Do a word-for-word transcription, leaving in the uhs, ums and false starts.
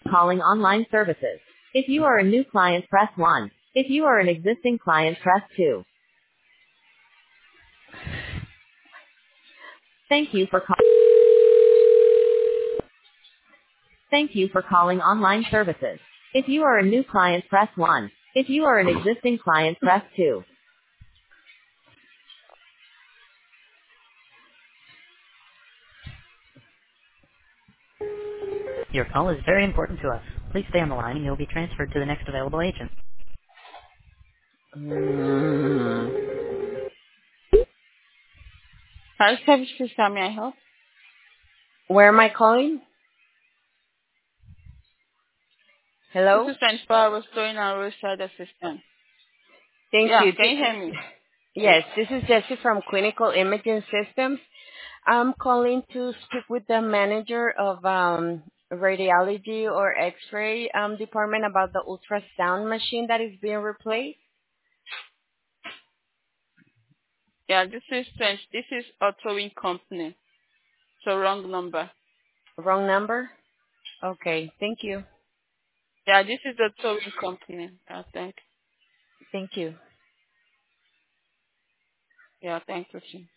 Calling online services. If you are a new client, press one. If you are an existing client, press two. Thank you for call- Thank you for calling online services. If you are a new client, press one. If you are an existing client, press two. Your call is very important to us. Please stay on the line and you'll be transferred to the next available agent. Mm. Hi, services, how may I help? Where am I calling? This Hello? is twenty-four hours storing and roadside assistant. Thank Yeah, you. can you Thi- hear me? Yes, this is Jessie from Clinical Imaging Systems. I'm calling to speak with the manager of um, radiology or X-ray um, department about the ultrasound machine that is being replaced. Yeah, this is twenty. This is Autowing Company. So wrong number. Wrong number? Okay, thank you. Yeah, this is Autowing Company. Yeah, thank. Thank you. Yeah, thank you.